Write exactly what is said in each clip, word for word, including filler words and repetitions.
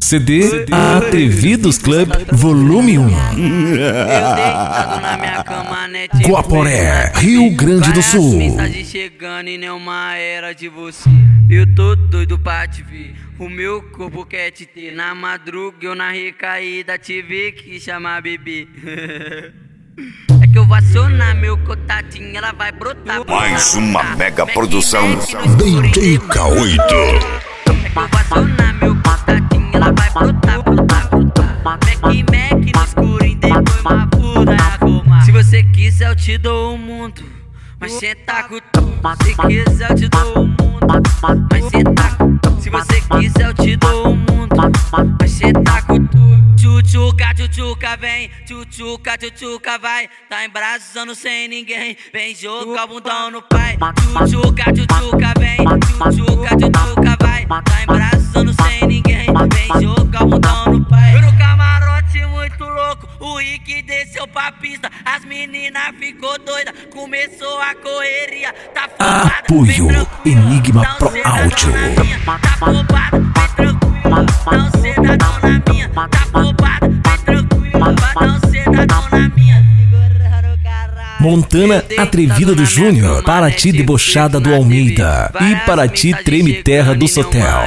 C D Atrevidos Club Volume um. Guaporé, Rio Grande do Sul. Mensagem chegando e nem uma era de você. Eu tô doido pra te ver. O meu corpo quer te ter. Na madruga eu na recaída te ver que chama bebê. É que eu vou acionar meu contatinho, ela vai brotar. Mais uma mega produção D J K oito. É que eu vou acionar meu contatinho, ela vai brotar, brotar, brotar. Mac, Mac no escurinho, depois uma puta arrumar. Se você quiser eu te dou o mundo, mas cê tá com tudo. Se quiser eu te dou o mundo, mas cê tá com tudo. Se você quiser eu te dou o mundo, mas cê tá com tudo. Tchutchuca, tchutchuca, vem, tchutchuca, tchutchuca, vai. Tá embraçando sem ninguém, vem jogar o bundão no pai. Tchutchuca, tchutchuca, vem, tchutchuca, tchutchuca, vai. Tá embraçando sem ninguém, vem jogar o bundão no pai. Eu no camarote muito louco, o Rick desceu pra pista. As meninas ficou doida, começou a correria. Tá focada, Apoio Enigma Pro Áudio. tá focada, vem tranquila, não cê dá dão na minha. Tá focada, vem tranquila, não cê dá dão na minha. Montana Atrevida do Júnior, Paraty Debochada do Almeida e Paraty Treme Terra do Sotel.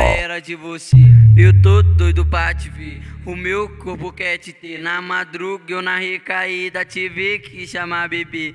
Eu tô doido pra te ver, o meu corpo quer te ter. Na madruga eu na recaída te ver que chama bebê.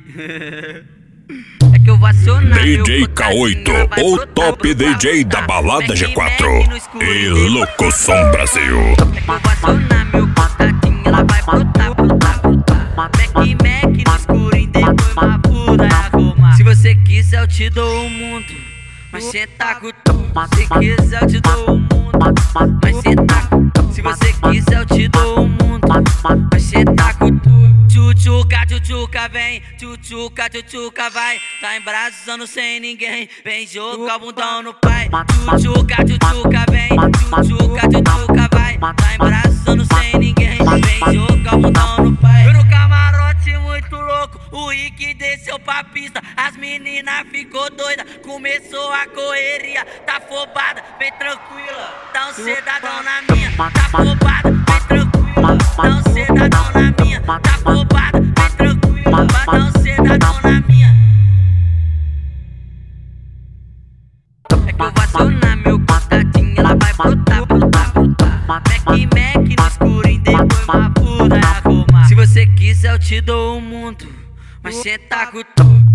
É que eu vou acionar D J K oito, o top D J da balada G quatro e Locução Brasil. É que eu vou acionar meu contatinho, ela vai brotar, brotar, brotar. Mac, Mac no escurinho, depois uma puta arrumar. Se você quiser eu te dou o mundo, mas cê tá com tudo. Se quiser eu te dou o mundo, mas cê tá com tudo. Se você quiser eu te dou o mundo, mas cê tá com tudo. Tchutchuca, tchutchuca, vem, tchutchuca, tchutchuca, vai. Tá embraçando sem ninguém, vem jogar o bundão no pai. Tchutchuca, tchutchuca, vem, tchutchuca, tchutchuca, vai. Tá embraçando sem ninguém, vem jogar o bundão no pai. Eu no camarote muito louco, o Rick desceu pra pista. As meninas ficou doida, começou a correria. Tá fobada, vem tranquila, dá um cedadão na minha. Tá fobada, vem tranquila, dá um cedadão na minha. Tá fobada, vem tranquila, dá um cedadão na minha. É que eu vou acionar meu contatinho, ela vai brotar, brotar, brotar. Mac, Mac no escurinho, depois uma puta arrumar. Se você quiser eu te dou o mundo, mas cê tá com tudo.